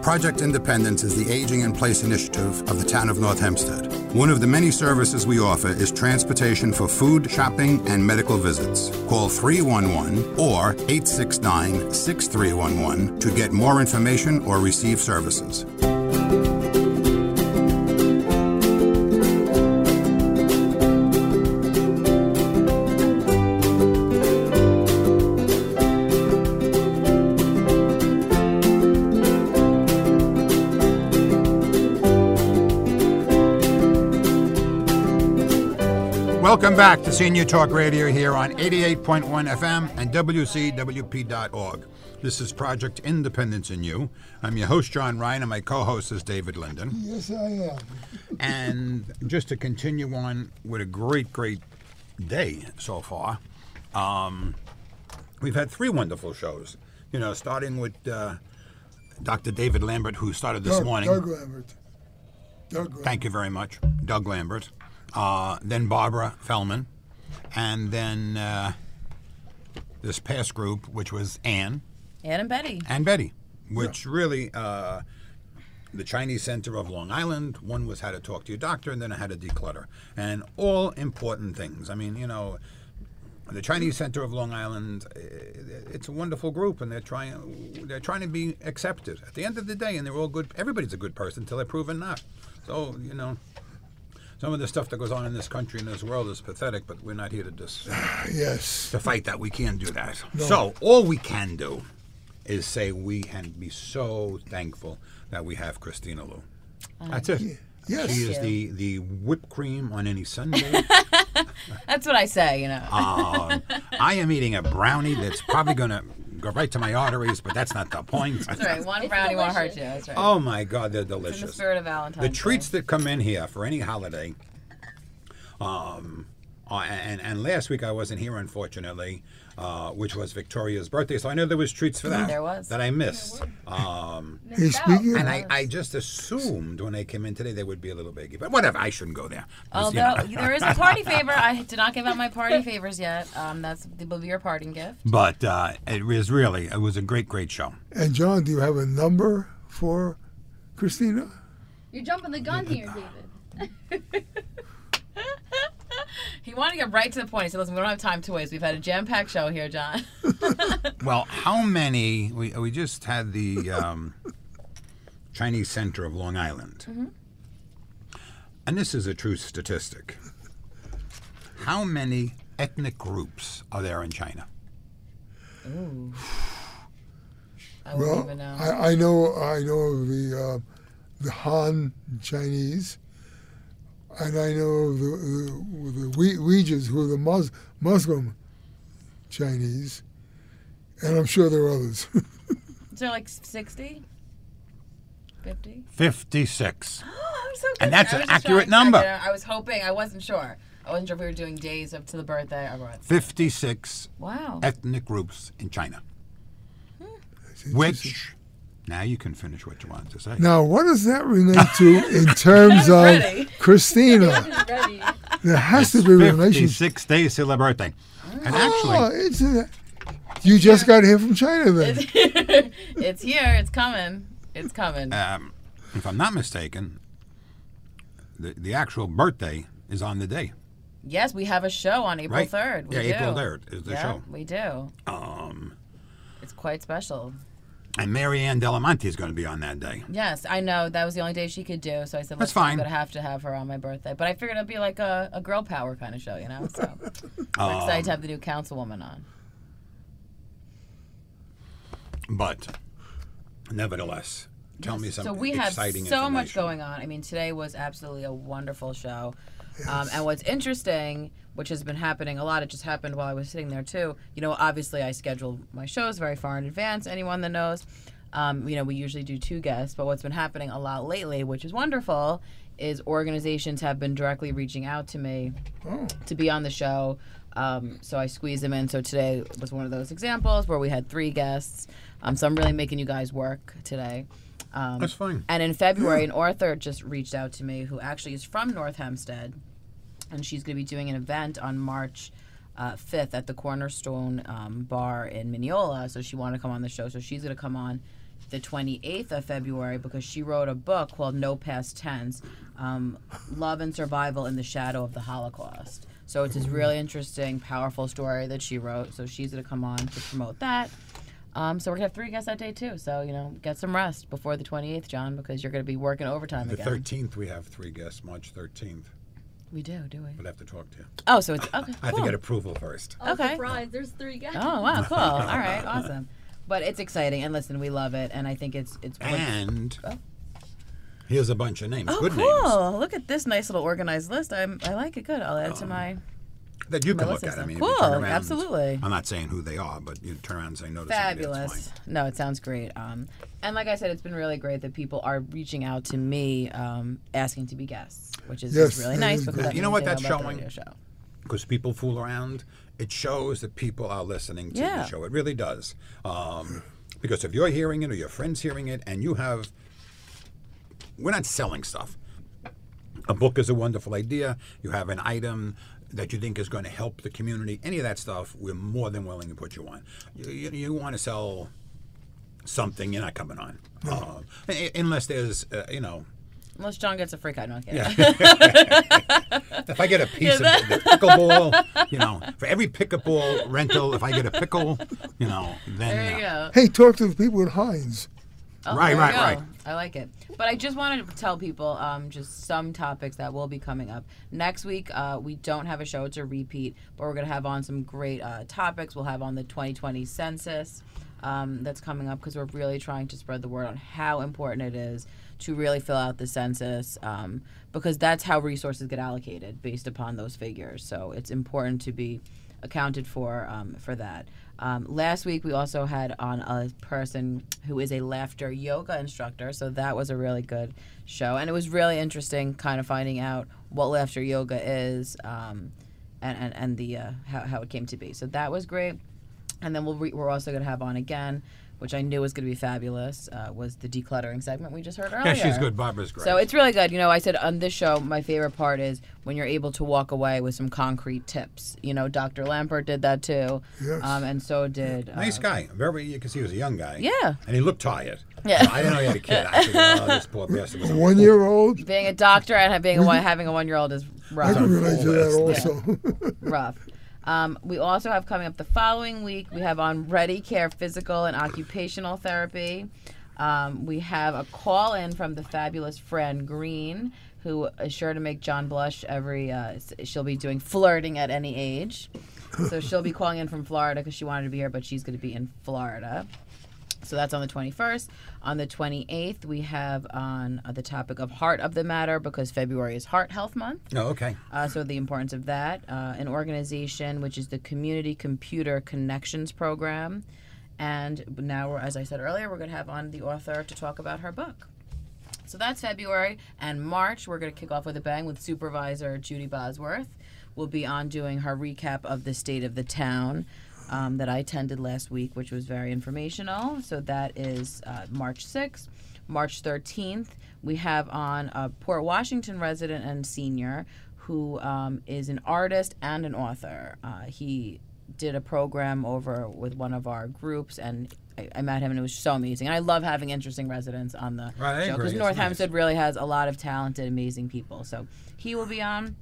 Project Independence is the Aging in Place initiative of the town of North Hempstead. One of the many services we offer is transportation for food, shopping, and medical visits. Call 311 or 869-6311 to get more information or receive services. Welcome back to Senior Talk Radio here on 88.1 FM and WCWP.org. This is Project Independence in You. I'm your host, John Ryan, and my co-host is David Linden. Yes, I am. And just to continue on with a great day so far, we've had three wonderful shows. You know, starting with Dr. David Lambert, who started this morning. Doug Lambert. Thank you very much, Doug Lambert. Then Barbara Feldman, and then this past group, which was Ann and Betty. And Betty, which really, the Chinese Center of Long Island, one was how to talk to your doctor, and then how to declutter. And all important things. I mean, you know, the Chinese Center of Long Island, it's a wonderful group, and they're trying to be accepted. At the end of the day, and they're all good, everybody's a good person until they're proven not. So, you know, some of the stuff that goes on in this country and this world is pathetic, but we're not here to just to fight that. We can't do that. No. So all we can do is say we can be so thankful that we have Christina Liu. That's it. Yes. She is the whipped cream on any Sunday. That's what I say, you know. I am eating a brownie that's probably going to go right to my arteries, but that's not the point. That's right. One brownie won't hurt you. That's right. Oh, my God, they're delicious. It's in the spirit of Valentine's The treats that come in here for any holiday, and last week I wasn't here, unfortunately, which was Victoria's birthday, so I know there was treats for that. There was. That I missed. And I just assumed when they came in today they would be a little biggy, but whatever, I shouldn't go there. Although there is a party favor. I did not give out my party favors yet. That will be your parting gift. But it was a great show. And John, do you have a number for Christina? You're jumping the gun here, David. He wanted to get right to the point. He said, listen, we don't have time to waste. We've had a jam-packed show here, John. Well, how many... We just had the Chinese Center of Long Island. Mm-hmm. And this is a true statistic. How many ethnic groups are there in China? Ooh. I wouldn't even know. I know of the Han Chinese. And I know the Uyghurs, who are the Muslim Chinese, and I'm sure there are others. Is there like 60? 50? 56. Oh, I'm so good. And that's an accurate number. I was hoping. I wasn't sure. I wasn't sure if we were doing days up to the birthday or what. 56 wow. ethnic groups in China. Which... Now you can finish what you wanted to say. Now, what does that relate to in terms of Christina? There has to be a relation. 56 days till her birthday. And actually... you just got here from China then. It's here. It's coming. It's coming. If I'm not mistaken, the actual birthday is on the day. Yes, we have a show on April 3rd. We do. April 3rd is the show. We do. It's quite special. And Mary Ann Delamonte is going to be on that day. Yes, I know. That was the only day she could do. So I said, that's fine. I'm going to have her on my birthday. But I figured it'd be like a girl power kind of show, you know? So we're excited to have the new councilwoman on. But nevertheless, tell me something exciting. So we have so much going on. I mean, today was absolutely a wonderful show. Yes. And what's interesting, which has been happening a lot, it just happened while I was sitting there too. You know, obviously I schedule my shows very far in advance, anyone that knows. You know, we usually do 2 guests, but what's been happening a lot lately, which is wonderful, is organizations have been directly reaching out to me to be on the show. So I squeeze them in. So today was one of those examples where we had 3 guests. So I'm really making you guys work today. That's fine. And in February, an author just reached out to me who actually is from North Hempstead, and she's going to be doing an event on March 5th at the Cornerstone Bar in Mineola. So she wanted to come on the show. So she's going to come on the 28th of February because she wrote a book called No Past Tense, Love and Survival in the Shadow of the Holocaust. So it's this really interesting, powerful story that she wrote. So she's going to come on to promote that. So we're going to have 3 guests that day, too. So, get some rest before the 28th, John, because you're going to be working overtime The again. 13th, we have 3 guests, March 13th. We do we? We'll have to talk to you. Oh, so it's, okay, I have to cool. get approval first. Oh, Okay. surprise! There's 3 guys. Oh, wow, cool. All right, awesome. But it's exciting, and listen, we love it, and I think it's And Oh. here's a bunch of names, Oh, good cool. names, Look at this nice little organized list. I like it. Good. I'll add it to my... that you can my look list at. I system. mean, if you turn Cool, around, absolutely. I'm not saying who they are, but you turn around and say no to somebody, that's Fabulous. fine. No, it sounds great. And like I said, it's been really great that people are reaching out to me asking to be guests, which is Yes, just really that nice is because great. that You know means what they that's about the showing? radio show. Because people fool around, it shows that people are listening to Yeah. the show. It really does. Because if you're hearing it or your friend's hearing it and you have... We're not selling stuff. A book is a wonderful idea. You have an item that you think is going to help the community. Any of that stuff, we're more than willing to put you on. You want to sell something, you're not coming on. Unless there's, Unless John gets a free card. No, I'm kidding. if I get a piece of the pickleball, for every pickleball rental, if I get a pickle, then There you go. Hey, talk to the people at Heinz. Oh, Right, there you right, go. right. I like it. But I just wanted to tell people just some topics that will be coming up. Next week, we don't have a show. It's a repeat. But we're going to have on some great topics. We'll have on the 2020 census that's coming up because we're really trying to spread the word on how important it is to really fill out the census because that's how resources get allocated based upon those figures. So it's important to be accounted for that. Last week, we also had on a person who is a laughter yoga instructor, so that was a really good show. And it was really interesting kind of finding out what laughter yoga is and the how it came to be. So that was great. And then we're also going to have on again, which I knew was going to be fabulous, was the decluttering segment we just heard earlier. Yeah, she's good. Barbara's great. So it's really good. I said on this show, my favorite part is when you're able to walk away with some concrete tips. Dr. Lampert did that too. Yes. And so did... Nice guy. You can see he was a young guy. Yeah. And he looked tired. Yeah. I didn't know he had a kid. I figured, this poor bastard was A 1-year-old. Being a doctor and having a 1-year-old is I rough. can relate to that Yes. also. Rough. We also have coming up the following week, we have on Ready Care Physical and Occupational Therapy. We have a call in from the fabulous Fran Green, who is sure to make John blush she'll be doing flirting at any age. So she'll be calling in from Florida because she wanted to be here, but she's going to be in Florida. So that's on the 21st. On the 28th, we have on the topic of Heart of the Matter because February is Heart Health Month. Oh, okay. So the importance of that. An organization, which is the Community Computer Connections Program. And now, as I said earlier, we're going to have on the author to talk about her book. So that's February. And March, we're going to kick off with a bang with Supervisor Judy Bosworth. We'll be on doing her recap of the state of the town that I attended last week, which was very informational. So that is March 6th. March 13th, we have on a Port Washington resident and senior who is an artist and an author. He did a program over with one of our groups, and I met him, and it was so amazing. And I love having interesting residents on the Right, I show agree. because It's North nice. Hempstead really has a lot of talented, amazing people. So he will be on.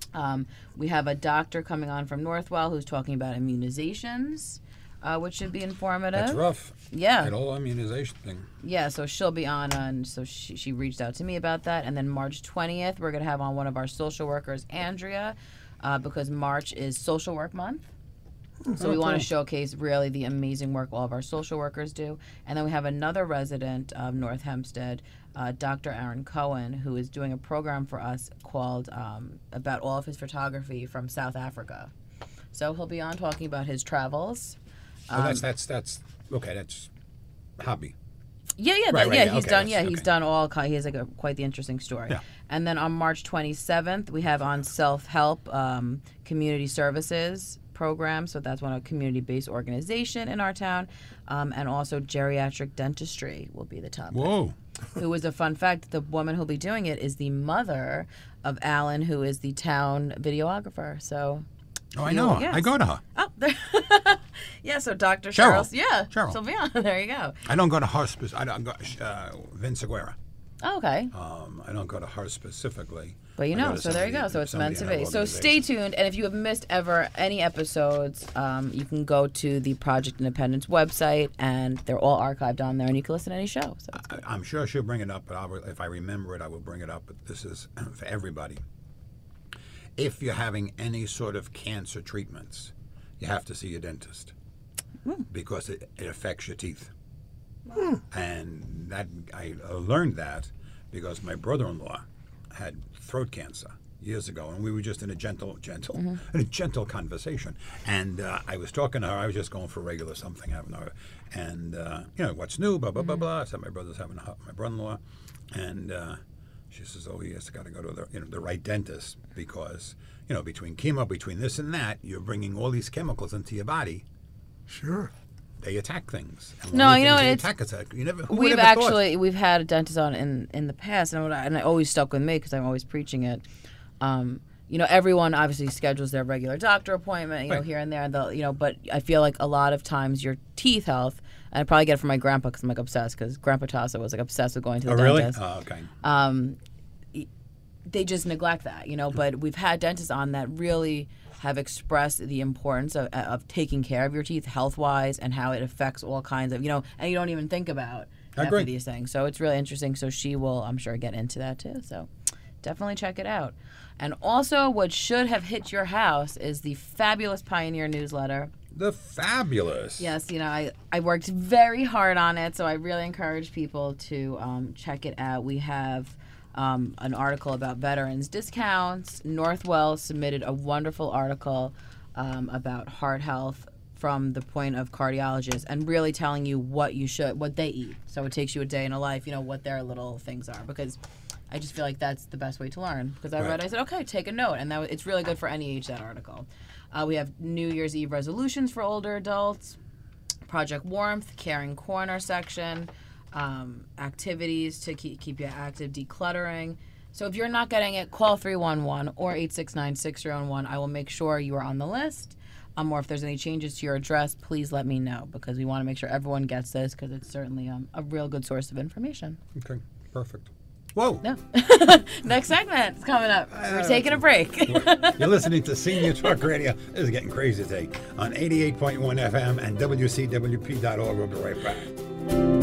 We have a doctor coming on from Northwell who's talking about immunizations, which should be informative. That's rough. Yeah. That whole immunization thing. Yeah, so she'll be on, and so she reached out to me about that. And then March 20th, we're going to have on one of our social workers, Andrea, because March is Social Work Month. So we want to showcase really the amazing work all of our social workers do. And then we have another resident of North Hempstead, Dr. Aaron Cohen, who is doing a program for us called about all of his photography from South Africa. So he'll be on talking about his travels. Oh, that's okay. That's hobby. Yeah, Right, yeah, he's okay, done. that's- Yeah, he's okay. done all. He has quite the interesting story. Yeah. And then on March 27th, we have on self-help community services program. So that's one of community-based organization in our town, and also geriatric dentistry will be the topic. Whoa. Who is a fun fact? The woman who'll be doing it is the mother of Alan, who is the town videographer. So. Oh, I know. Yes. I go to her. Oh, Yeah, so Dr. Cheryl. Cheryl. Yeah, Cheryl. Sylviana. There you go. I don't go to her I don't go Vince Aguirre. Oh, okay. I don't go to her specifically. But you I go know, to so there you go. So it's meant to somebody in be. her So stay organization. tuned. And if you have missed ever any episodes, you can go to the Project Independence website, and they're all archived on there, and you can listen to any show. So it's good. I'm sure she'll bring it up, but if I remember it, I will bring it up. But this is for everybody. If you're having any sort of cancer treatments, you have to see your dentist because it affects your teeth. And that I learned that because my brother-in-law had throat cancer years ago, and we were just in a gentle conversation. And I was talking to her. I was just going for regular something, having her, and what's new, blah blah blah blah. I said my brother's having my brother-in-law, and she says, oh, he has got to go to the right dentist because between chemo, between this and that, you're bringing all these chemicals into your body. Sure. They attack things. And No, one of the you know, things they it's- attack us. You never. Who We've would ever thought? we've had a dentist on in the past, and it always stuck with me because I'm always preaching it. Everyone obviously schedules their regular doctor appointment, Right. here and there, and but I feel like a lot of times your teeth health, and I probably get it from my grandpa because I'm obsessed because Grandpa Tassa was obsessed with going to the Oh, really? dentist. Oh, okay. They just neglect that, but we've had dentists on that really have expressed the importance of taking care of your teeth health-wise and how it affects all kinds of, and you don't even think about I half of agree. these things. So it's really interesting. So she will, I'm sure, get into that too. So definitely check it out. And also what should have hit your house is the Fabulous Pioneer newsletter. The Fabulous. Yes, I worked very hard on it, so I really encourage people to check it out. We have an article about veterans discounts. Northwell submitted a wonderful article about heart health from the point of cardiologists and really telling you what they eat. So it takes you a day in a life, what their little things are, because I just feel like that's the best way to learn. Because I read, I said, okay, take a note, and it's really good for any age, that article. We have New Year's Eve resolutions for older adults, Project Warmth, Caring Corner section, activities to keep you active, decluttering. So if you're not getting it, call 311 or 869-6001. I will make sure you are on the list. Or if there's any changes to your address, please let me know because we want to make sure everyone gets this because it's certainly a real good source of information. Okay, perfect. Whoa. No. Next segment is coming up. We're taking a break. You're listening to Senior Talk Radio. This is getting crazy today on 88.1 FM and WCWP.org. We'll be right back.